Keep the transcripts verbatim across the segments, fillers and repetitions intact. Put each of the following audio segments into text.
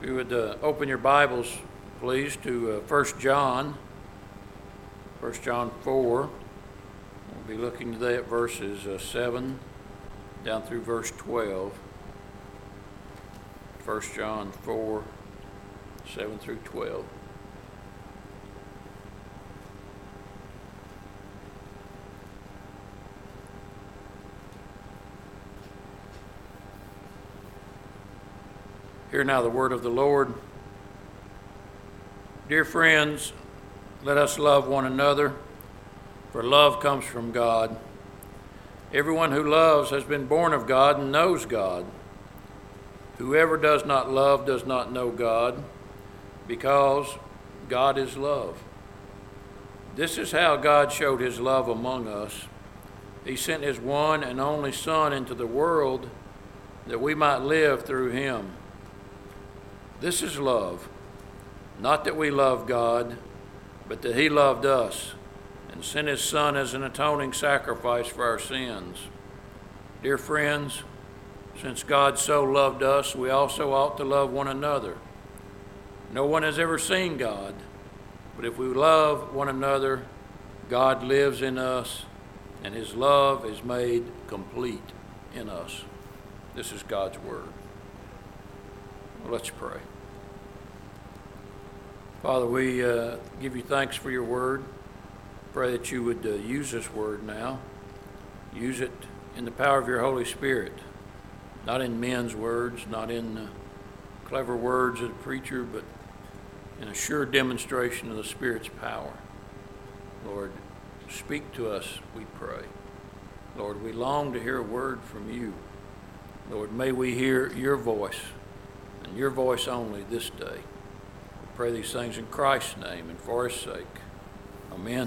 If you would uh, open your Bibles, please, to uh, First John, First John four. We'll be looking today at verses uh, seven down through verse twelve. First John four, seven through twelve. Hear now the word of the Lord. Dear friends, let us love one another, for love comes from God. Everyone who loves has been born of God and knows God. Whoever does not love does not know God, because God is love. This is how God showed his love among us. He sent his one and only Son into the world that we might live through him. This is love, not that we love God, but that he loved us and sent his Son as an atoning sacrifice for our sins. Dear friends, since God so loved us, we also ought to love one another. No one has ever seen God, but if we love one another, God lives in us, and his love is made complete in us. This is God's word. Well, let's pray. Father, we uh, give you thanks for your word. Pray that you would uh, use this word now. Use it in the power of your Holy Spirit, not in men's words, not in uh, clever words of the preacher, but in a sure demonstration of the Spirit's power. Lord, speak to us, we pray. Lord, we long to hear a word from you. Lord, may we hear your voice, and your voice only this day. We pray these things in Christ's name and for his sake. Amen.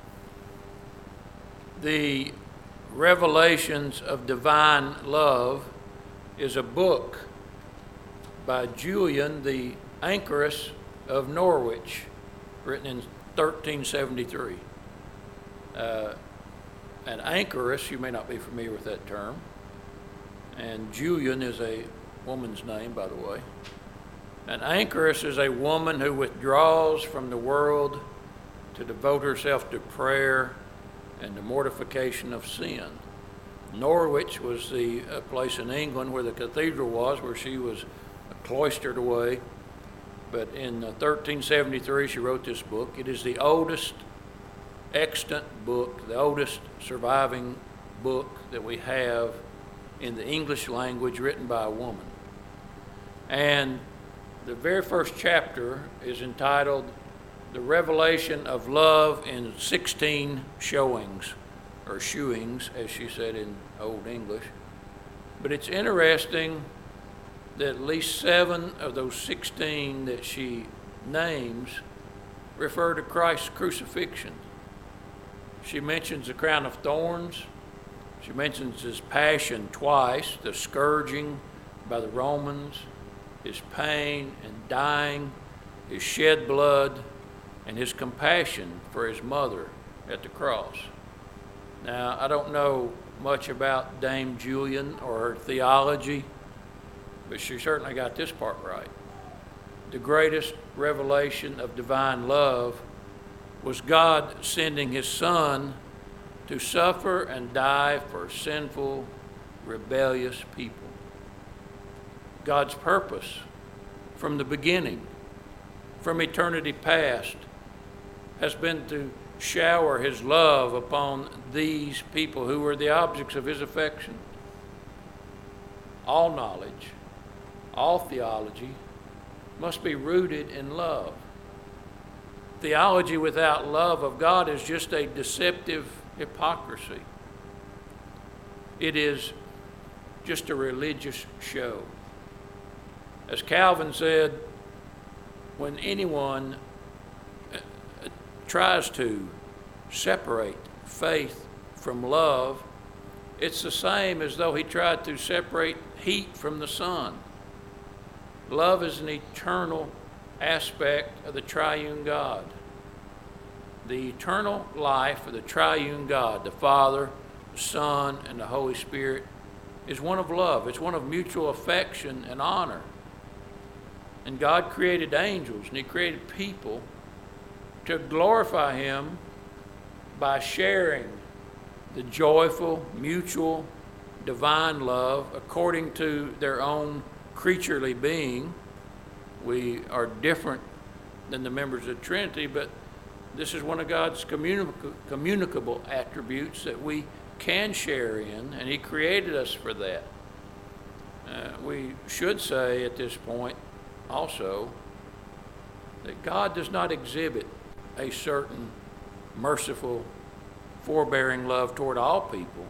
The Revelations of Divine Love is a book by Julian the Anchoress of Norwich, written in thirteen seventy-three. Uh, an anchoress, you may not be familiar with that term, and Julian is a woman's name, by the way. An anchoress is a woman who withdraws from the world to devote herself to prayer and the mortification of sin. Norwich was the uh, place in England where the cathedral was, where she was cloistered away. But in uh, thirteen seventy-three, she wrote this book. It is the oldest extant book, the oldest surviving book that we have in the English language written by a woman. And the very first chapter is entitled The Revelation of Love in sixteen Showings, or Shewings, as she said in Old English. But it's interesting that at least seven of those sixteen that she names refer to Christ's crucifixion. She mentions the crown of thorns. She mentions his passion twice, the scourging by the Romans, his pain and dying, his shed blood, and his compassion for his mother at the cross. Now, I don't know much about Dame Julian or her theology, but she certainly got this part right. The greatest revelation of divine love was God sending his Son to suffer and die for sinful, rebellious people. God's purpose from the beginning, from eternity past, has been to shower his love upon these people who were the objects of his affection. All knowledge, all theology must be rooted in love. Theology without love of God is just a deceptive hypocrisy. It is just a religious show. As Calvin said, when anyone tries to separate faith from love, it's the same as though he tried to separate heat from the sun. Love is an eternal aspect of the triune God. The eternal life of the triune God, the Father, the Son, and the Holy Spirit, is one of love. It's one of mutual affection and honor. And God created angels and He created people to glorify Him by sharing the joyful, mutual, divine love according to their own creaturely being. We are different than the members of the Trinity, but this is one of God's communic- communicable attributes that we can share in, and He created us for that. Uh, we should say at this point also that God does not exhibit a certain merciful, forbearing love toward all people.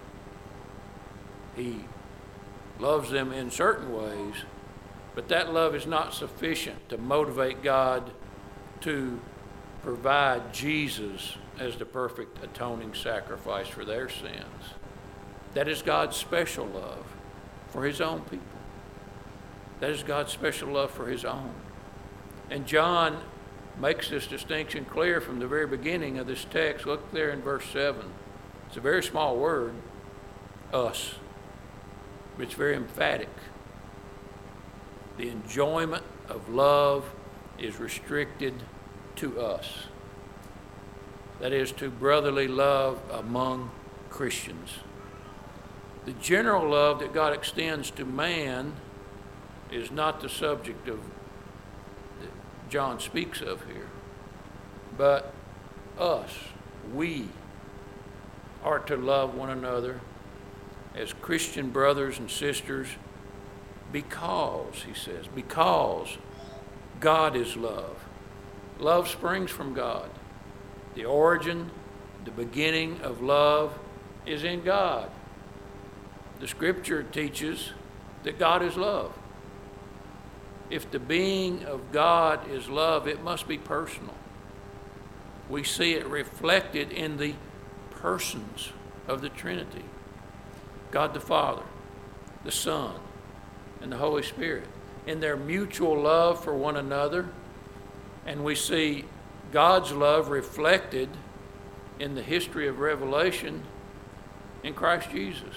He loves them in certain ways, but that love is not sufficient to motivate God to provide Jesus as the perfect atoning sacrifice for their sins. That is God's special love for His own people. That is God's special love for His own. And John makes this distinction clear from the very beginning of this text. Look there in verse seven. It's a very small word, us, but it's very emphatic. The enjoyment of love is restricted to us. That is, to brotherly love among Christians. The general love that God extends to man is not the subject of that John speaks of here, but us, we are to love one another as Christian brothers and sisters because, he says, because God is love. Love springs from God. The origin, the beginning of love is in God. The Scripture teaches that God is love. If the being of God is love, it must be personal. We see it reflected in the persons of the Trinity. God the Father, the Son, and the Holy Spirit, in their mutual love for one another. And we see God's love reflected in the history of Revelation in Christ Jesus.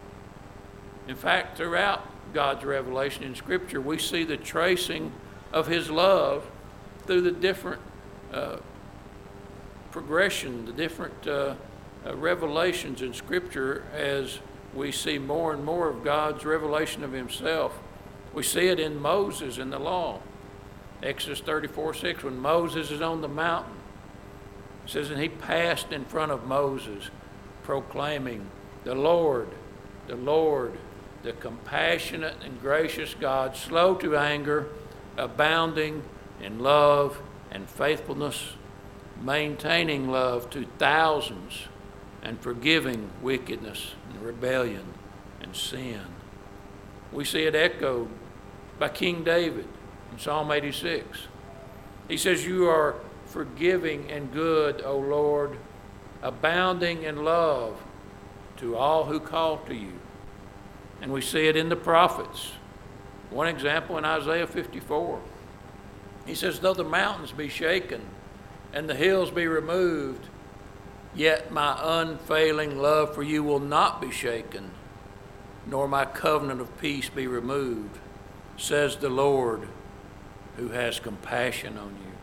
In fact, throughout God's revelation in Scripture, we see the tracing of His love through the different uh, progression, the different uh, uh, revelations in Scripture as we see more and more of God's revelation of Himself. We see it in Moses in the law. Exodus thirty-four six, when Moses is on the mountain, it says, and he passed in front of Moses, proclaiming, the Lord, the Lord, the compassionate and gracious God, slow to anger, abounding in love and faithfulness, maintaining love to thousands, and forgiving wickedness and rebellion and sin. We see it echoed by King David in Psalm eighty-six. He says, you are forgiving and good, O Lord, abounding in love to all who call to you. And we see it in the prophets. One example in Isaiah fifty-four. He says, though the mountains be shaken and the hills be removed, yet my unfailing love for you will not be shaken, nor my covenant of peace be removed, says the Lord, who has compassion on you.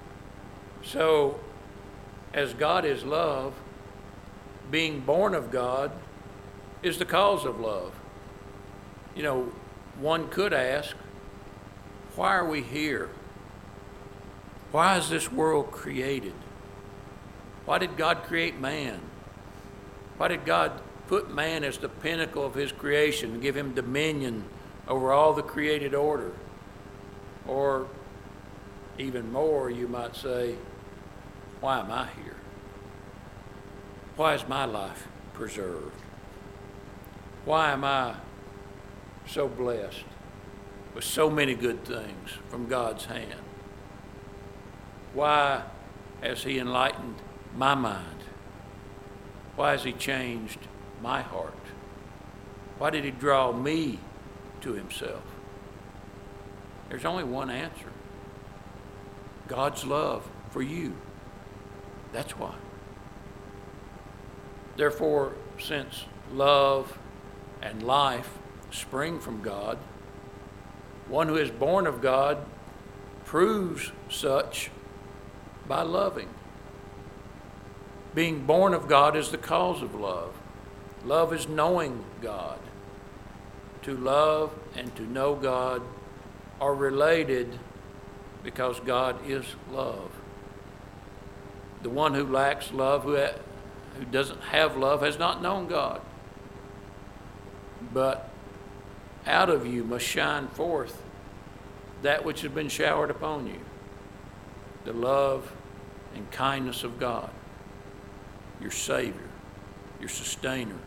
So, as God is love, being born of God is the cause of love. You know, one could ask, why are we here? Why is this world created? Why did God create man? Why did God put man as the pinnacle of His creation and give him dominion over all the created order? Or even more, you might say, why am I here? Why is my life preserved? Why am I so blessed with so many good things from God's hand? Why has He enlightened my mind? Why has He changed my heart? Why did He draw me to Himself? There's only one answer. God's love for you. That's why. Therefore, since love and life spring from God, One who is born of God proves such by loving. Being born of God is the cause of love. Love is knowing God. To love and to know God are related because God is love. The one who lacks love, who, ha- who doesn't have love, has not known God. But out of you must shine forth that which has been showered upon you, the love and kindness of God, your Savior, your Sustainer.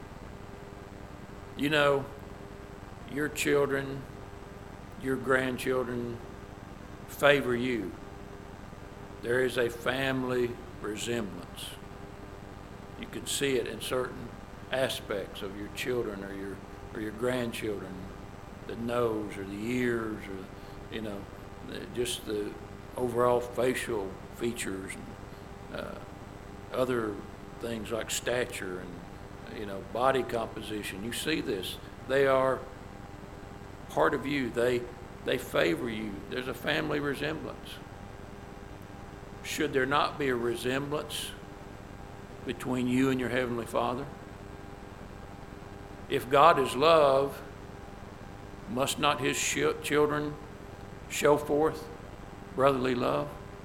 You know, your children, your grandchildren favor you. There is a family resemblance. You can see it in certain aspects of your children or your or your grandchildren, the nose or the ears or, you know, just the overall facial features and uh, other things like stature and, you know, body composition. You see this. They are part of you. They, they favor you. There's a family resemblance. Should there not be a resemblance between you and your Heavenly Father? If God is love, must not His sh- children show forth brotherly love?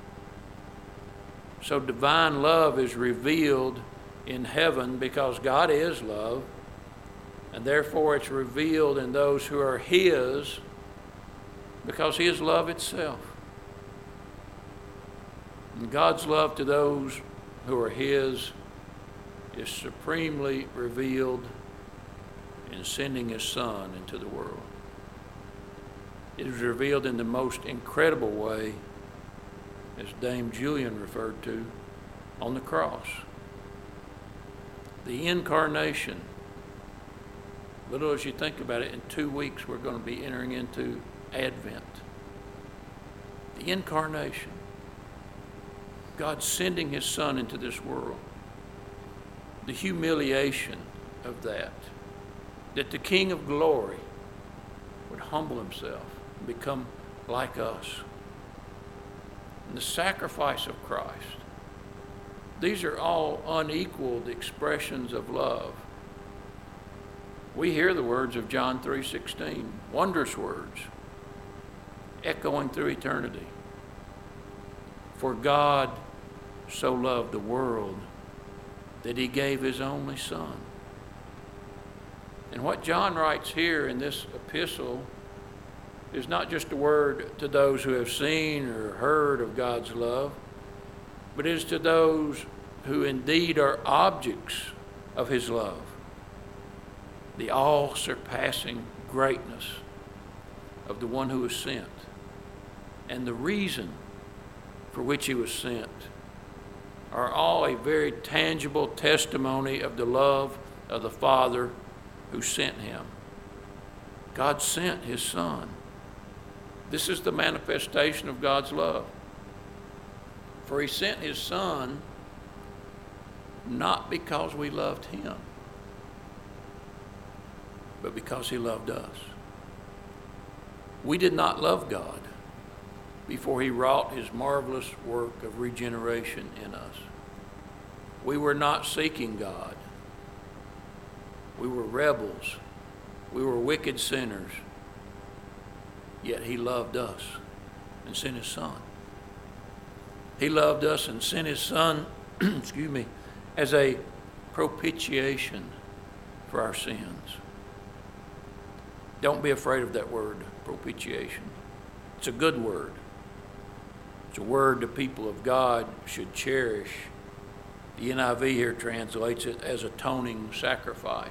So divine love is revealed in heaven because God is love, and therefore it's revealed in those who are His because He is love itself. And God's love to those who are His is supremely revealed in sending His Son into the world. It is revealed in the most incredible way, as Dame Julian referred to, on the cross. The incarnation. Little as you think about it, in two weeks we're going to be entering into Advent. The incarnation. God sending His Son into this world. The humiliation of that. That the King of Glory would humble Himself and become like us. And the sacrifice of Christ. These are all unequaled expressions of love. We hear the words of John three sixteen, wondrous words, echoing through eternity. For God so loved the world that He gave His only Son. And what John writes here in this epistle is not just a word to those who have seen or heard of God's love, but it is to those who indeed are objects of His love. The all-surpassing greatness of the one who was sent and the reason for which He was sent are all a very tangible testimony of the love of the Father who sent Him. God sent His Son. This is the manifestation of God's love. For He sent His Son not because we loved Him, but because He loved us. We did not love God before He wrought His marvelous work of regeneration in us. We were not seeking God. We were rebels. We were wicked sinners. Yet He loved us and sent His Son. He loved us and sent His Son, excuse me, as a propitiation for our sins. Don't be afraid of that word, propitiation. It's a good word. It's a word the people of God should cherish. The N I V here translates it as atoning sacrifice.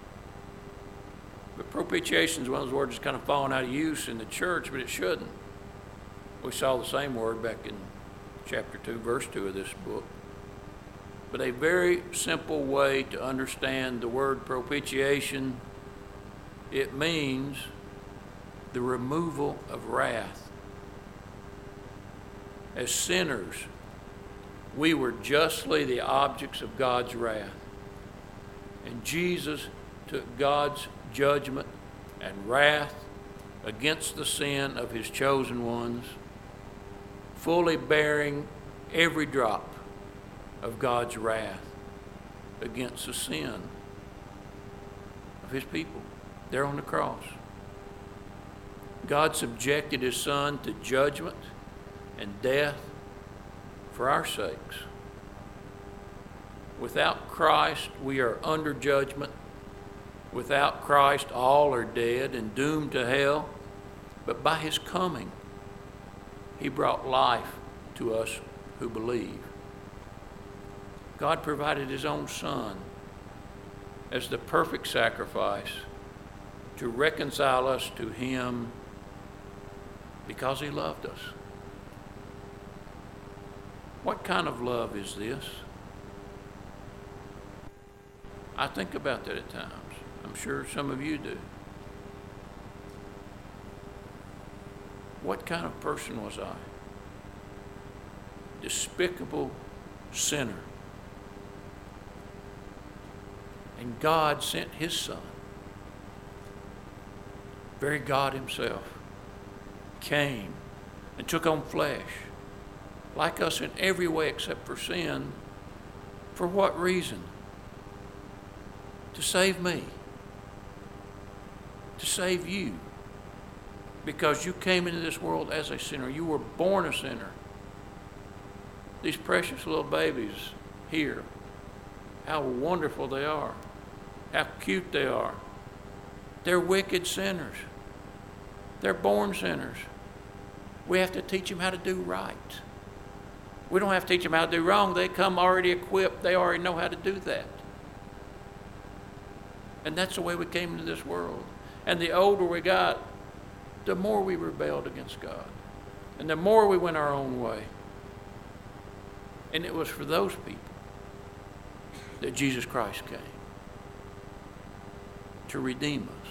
But propitiation is one of those words that's kind of fallen out of use in the church, but it shouldn't. We saw the same word back in chapter two, verse two of this book. But a very simple way to understand the word propitiation, it means the removal of wrath. As sinners, we were justly the objects of God's wrath. And Jesus took God's judgment and wrath against the sin of his chosen ones, fully bearing every drop of God's wrath against the sin of his people there on the cross. God subjected his Son to judgment and death for our sakes. Without Christ, we are under judgment. Without Christ, all are dead and doomed to hell. But by his coming, he brought life to us who believe. God provided his own Son as the perfect sacrifice to reconcile us to him because he loved us. What kind of love is this? I think about that at times. I'm sure some of you do. What kind of person was I? Despicable sinner. And God sent his Son, very God himself, came and took on flesh, like us in every way except for sin. For what reason? To save me. To save you. Because you came into this world as a sinner. You were born a sinner. These precious little babies here, how wonderful they are. How cute they are. They're wicked sinners. They're born sinners. We have to teach them how to do right. We don't have to teach them how to do wrong. They come already equipped. They already know how to do that. And that's the way we came into this world. And the older we got, the more we rebelled against God. And the more we went our own way. And it was for those people that Jesus Christ came to redeem us.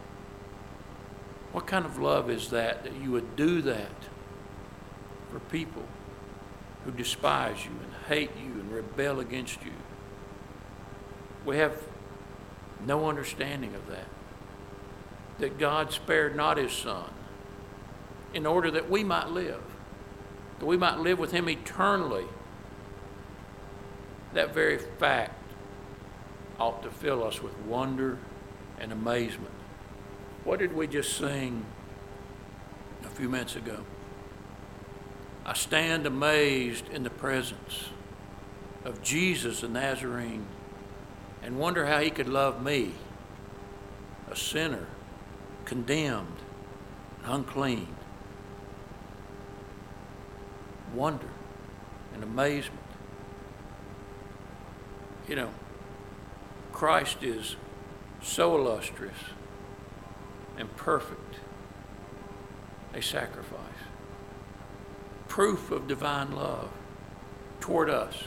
What kind of love is that, that you would do that for people who despise you and hate you and rebel against you? We have no understanding of that. That God spared not his Son in order that we might live, that we might live with him eternally. That very fact ought to fill us with wonder and amazement. What did we just sing a few minutes ago? I stand amazed in the presence of Jesus the Nazarene and wonder how he could love me, a sinner, condemned, unclean. Wonder and amazement. You know, Christ is so illustrious and perfect a sacrifice. Proof of divine love toward us.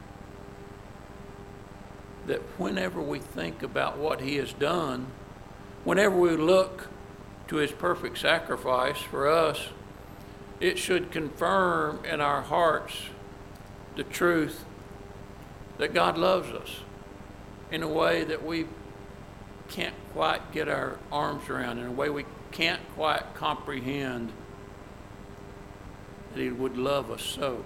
That whenever we think about what he has done, whenever we look to his perfect sacrifice for us, it should confirm in our hearts the truth that God loves us in a way that we can't quite get our arms around, in a way we can't quite comprehend that he would love us so.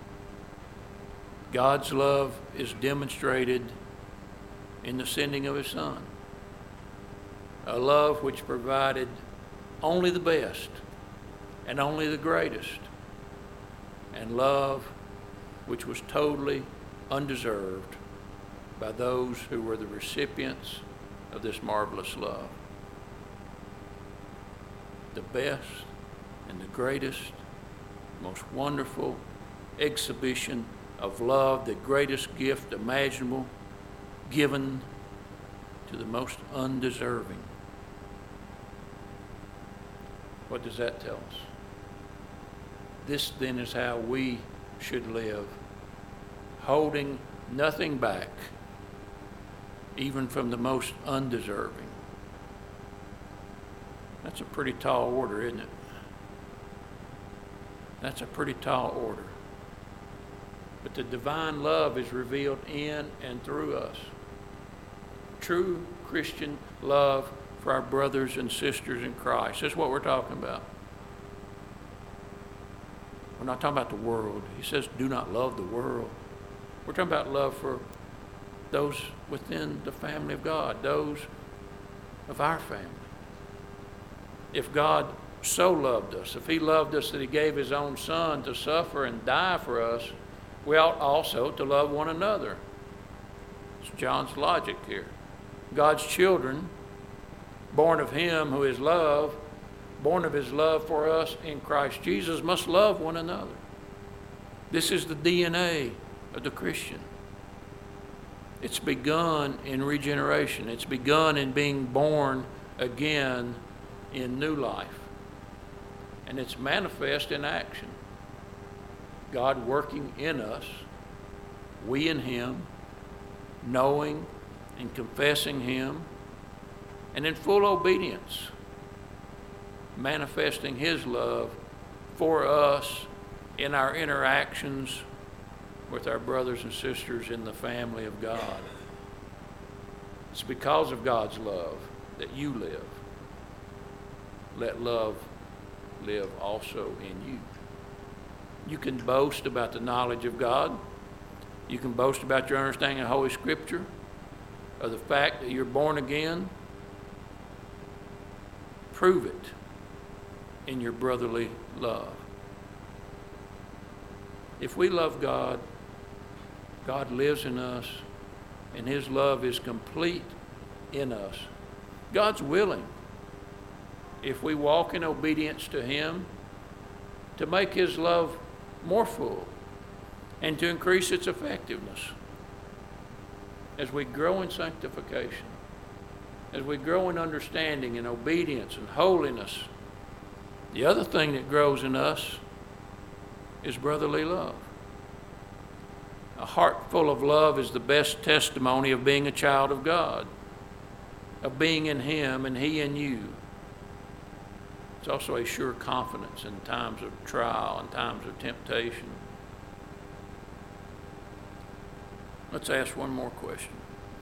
God's love is demonstrated in the sending of his Son. A love which provided only the best and only the greatest. And love which was totally undeserved by those who were the recipients of this marvelous love. The best and the greatest, most wonderful exhibition of love, the greatest gift imaginable, given to the most undeserving. What does that tell us? This then is how we should live, holding nothing back, even from the most undeserving. That's a pretty tall order, isn't it? That's a pretty tall order. But the divine love is revealed in and through us. True Christian love for our brothers and sisters in Christ. That's what we're talking about. We're not talking about the world. He says, do not love the world. We're talking about love for those within the family of God, those of our family. If God so loved us, if he loved us that he gave his own son to suffer and die for us, we ought also to love one another. It's John's logic here. God's children, born of him who is love, born of his love for us in Christ Jesus, must love one another. This is the D N A of the Christian. It's begun in regeneration. It's begun in being born again in new life. And it's manifest in action. God working in us, we in him, knowing and confessing him, and in full obedience, manifesting his love for us in our interactions with our brothers and sisters in the family of God. It's because of God's love that you live. Let love live also in you. You can boast about the knowledge of God. You can boast about your understanding of Holy Scripture, of the fact that you're born again. Prove it in your brotherly love. If we love God, God lives in us, and his love is complete in us. God's willing, if we walk in obedience to him, to make his love more full and to increase its effectiveness as we grow in sanctification, as we grow in understanding and obedience and holiness. The other thing that grows in us is brotherly love. A heart full of love is the best testimony of being a child of God, of being in him and he in you. It's also a sure confidence in times of trial and times of temptation. Let's ask one more question.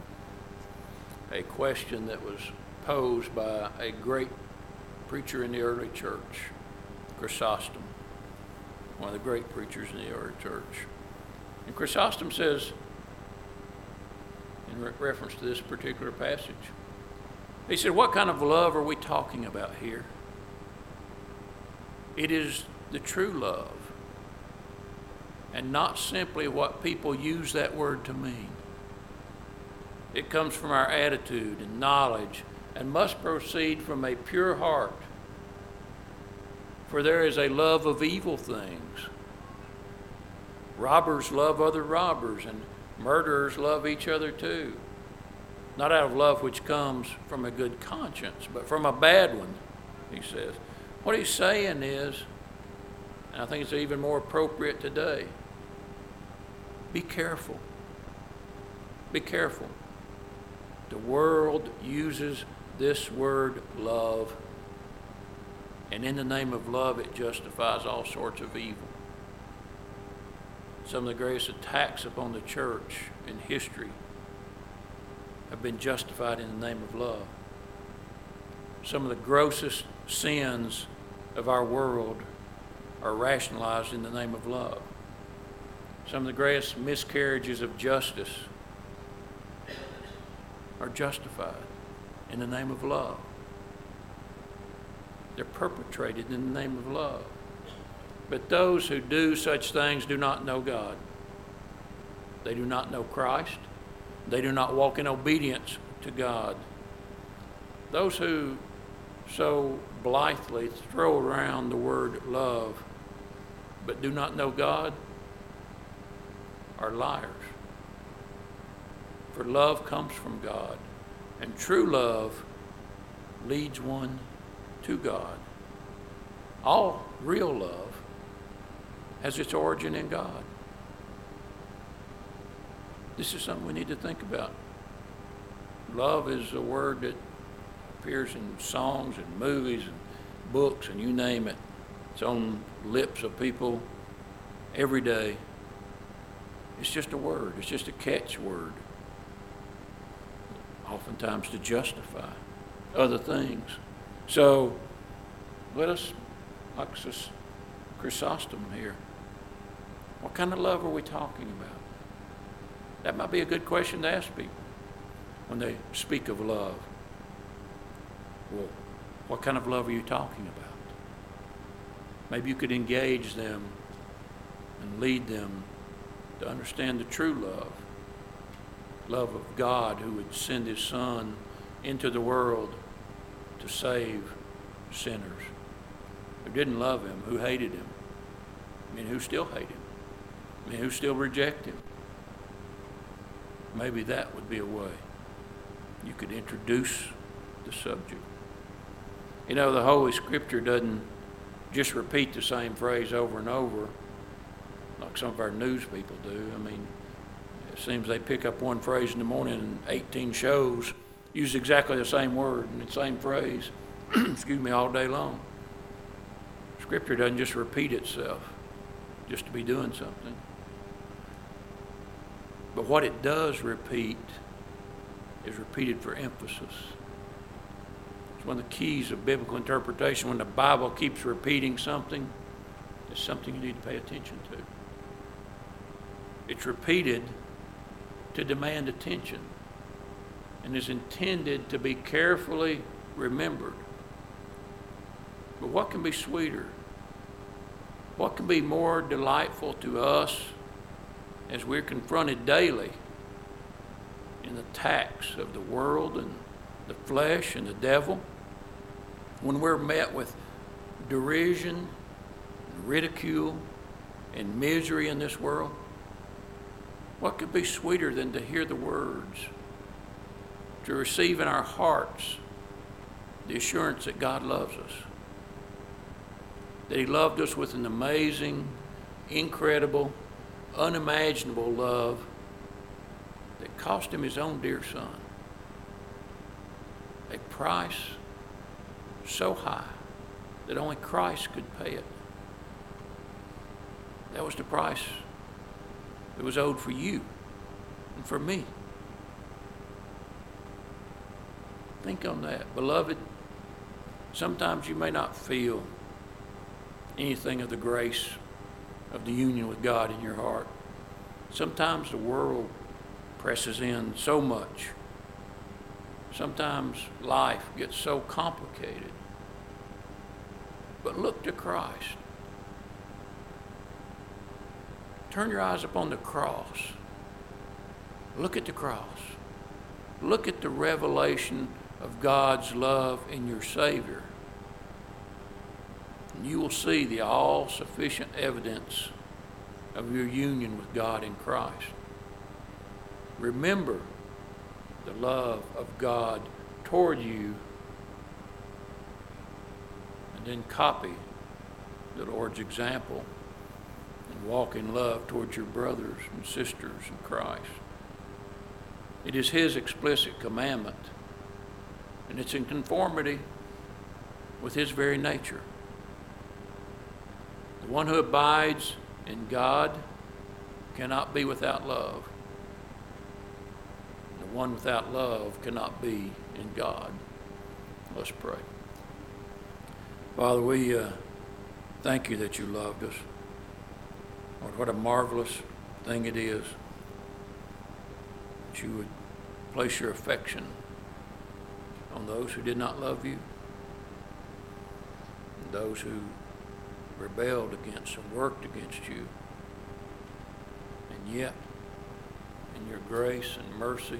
A question that was posed by a great preacher in the early church, Chrysostom, one of the great preachers in the early church. And Chrysostom says, in re- reference to this particular passage, he said, what kind of love are we talking about here? It is the true love, and not simply what people use that word to mean. It comes from our attitude and knowledge and must proceed from a pure heart. For there is a love of evil things. Robbers love other robbers, and murderers love each other too. Not out of love which comes from a good conscience, but from a bad one, he says. What he's saying is, and I think it's even more appropriate today, be careful. Be careful. The world uses this word love, and in the name of love, it justifies all sorts of evil. Some of the greatest attacks upon the church in history have been justified in the name of love. Some of the grossest sins of our world are rationalized in the name of love. Some of the greatest miscarriages of justice are justified in the name of love. They're perpetrated in the name of love. But those who do such things do not know God. They do not know Christ. They do not walk in obedience to God. Those who so blithely throw around the word love but do not know God are liars. For love comes from God, and true love leads one to God. All real love has its origin in God. This is something we need to think about. Love is a word that appears in songs and movies and books and you name it. It's on lips of people every day. It's just a word. It's just a catchword. Oftentimes to justify. other things. So let us, like Chrysostom here, what kind of love are we talking about? That might be a good question to ask people when they speak of love. Well, what kind of love are you talking about? Maybe you could engage them and lead them to understand the true love. Love of God who would send his Son into the world to save sinners. Who didn't love him, who hated him. I mean, who still hate him. I mean, who still reject him. Maybe that would be a way you could introduce the subject. You know, the Holy Scripture doesn't just repeat the same phrase over and over like some of our news people do. I mean, it seems they pick up one phrase in the morning and eighteen shows use exactly the same word and the same phrase, excuse me, all day long. Scripture doesn't just repeat itself just to be doing something. But what it does repeat is repeated for emphasis. It's one of the keys of biblical interpretation. When the Bible keeps repeating something, it's something you need to pay attention to. It's repeated to demand attention and is intended to be carefully remembered. But what can be sweeter? What can be more delightful to us as we're confronted daily in the attacks of the world and the flesh and the devil, when we're met with derision, and ridicule, and misery in this world? What could be sweeter than to hear the words, to receive in our hearts the assurance that God loves us, that he loved us with an amazing, incredible, unimaginable love that cost him his own dear Son. A price so high that only Christ could pay it. That was the price that was owed for you and for me. Think on that. Beloved, sometimes you may not feel anything of the grace of the union with God in your heart. Sometimes the world presses in so much. Sometimes life gets so complicated. But look to Christ. Turn your eyes upon the cross. Look at the cross. Look at the revelation of God's love in your Savior. And you will see the all-sufficient evidence of your union with God in Christ. Remember the love of God toward you, and then copy the Lord's example and walk in love towards your brothers and sisters in Christ. It is his explicit commandment, and it's in conformity with his very nature. The one who abides in God cannot be without love. The one without love cannot be in God. Let's pray. Father, we uh, thank you that you loved us. Lord, what a marvelous thing it is that you would place your affection on those who did not love you, and those who rebelled against and worked against you. And yet, in your grace and mercy,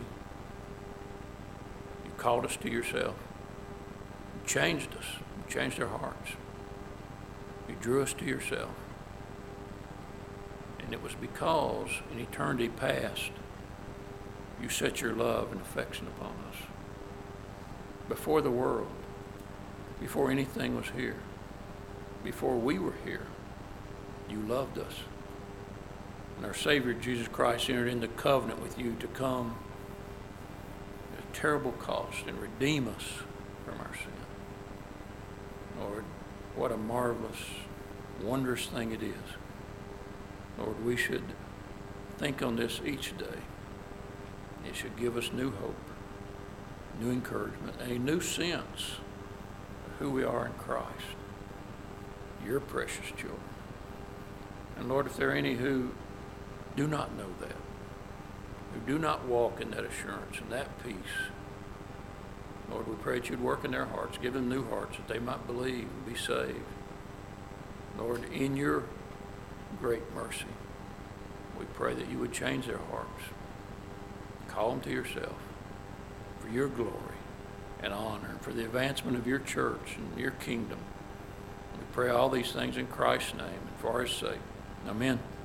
you called us to yourself. You changed us. You changed our hearts. You drew us to yourself. And it was because in eternity past, you set your love and affection upon us. Before the world, before anything was here, before we were here, you loved us. And our Savior, Jesus Christ, entered into covenant with you to come at a terrible cost and redeem us from our sin. Lord, what a marvelous, wondrous thing it is. Lord, we should think on this each day. It should give us new hope, new encouragement, and a new sense of who we are in Christ, your precious children. And Lord, if there are any who do not know that, who do not walk in that assurance and that peace, Lord, we pray that you'd work in their hearts, give them new hearts that they might believe and be saved. Lord, in your great mercy, we pray that you would change their hearts, call them to yourself for your glory and honor, and for the advancement of your church and your kingdom. We pray all these things in Christ's name and for his sake. Amen.